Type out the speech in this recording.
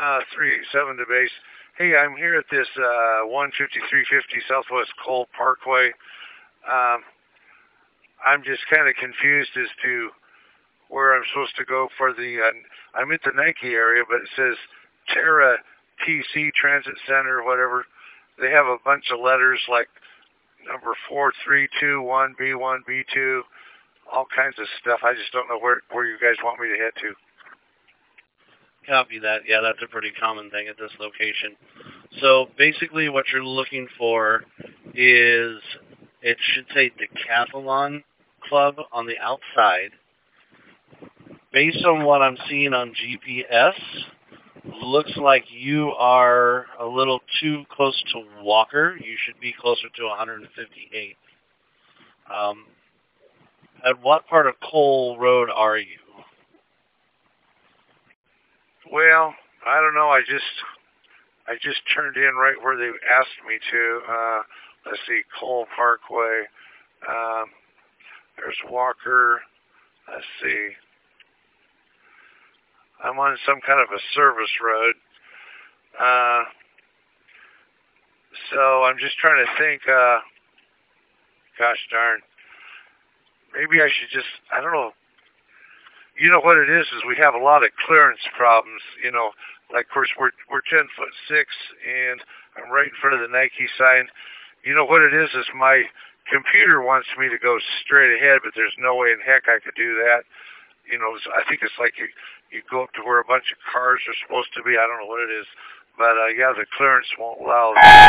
387 to base. Hey, I'm here at this 15350 Southwest Cole Parkway. Um, I'm just kind of confused as to where I'm supposed to go for the. I'm at the Nike area, but it says Terra TC Transit Center, whatever. They have a bunch of letters like number 4321 B1 B2, all kinds of stuff. I just don't know where you guys want me to head to. Copy that. Yeah, that's a pretty common thing at this location. So basically what you're looking for is, it should say Decathlon Club on the outside. Based on what I'm seeing on GPS, looks like you are a little too close to Walker. You should be closer to 158. At what part of Cole Road are you? Well, I don't know. I just turned in right where they asked me to. Let's see, Cole Parkway. There's Walker. Let's see. I'm on some kind of a service road. So I'm just trying to think. Gosh darn. Maybe I should just, I don't know. You know what it is we have a lot of clearance problems. Like, of course, we're 10'6", and I'm right in front of the Nike sign. You know what it is my computer wants me to go straight ahead, but there's no way in heck I could do that. I think it's like you go up to where a bunch of cars are supposed to be. I don't know what it is. But, yeah, the clearance won't allow